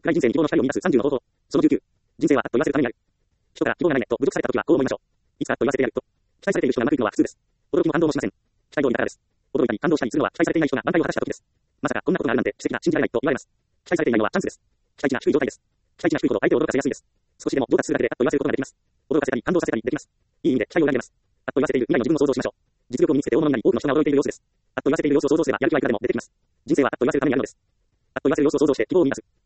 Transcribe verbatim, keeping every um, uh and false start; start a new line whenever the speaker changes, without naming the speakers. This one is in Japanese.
暗い人生に希望の光を見出すさんじゅうの方法。そのじゅうきゅう。人生はあっと言わせるためにある。人から希望がないねと侮辱された時はこう思いましょう。いつかあっと言わせてやると。期待されている人がうまくいくのは普通です。驚きも感動もしません。期待通りだからです。驚いたり感動したりするのは期待されていない人が挽回を果たした時です。まさかこんなことがあるなんて奇跡だ、信じられないと言われます。期待されていないのはチャンスです。期待値が低い状態です。期待値が低いほど相手を驚かせやすいです。少しでも上達するだけであっと言わせることができます。驚かせたり感動させたりできます。いい意味で期待を裏切れます。あっと言わせている未来の自分を想像しましょう。実力を身につけて大物になり多くの人が驚いている様子です。あっと言わせている様子を想像すればやる気はいくらでも出てきます。人生はあっと言わせるためにあるのです。あっと言わせる様子を想像して希望を見出す。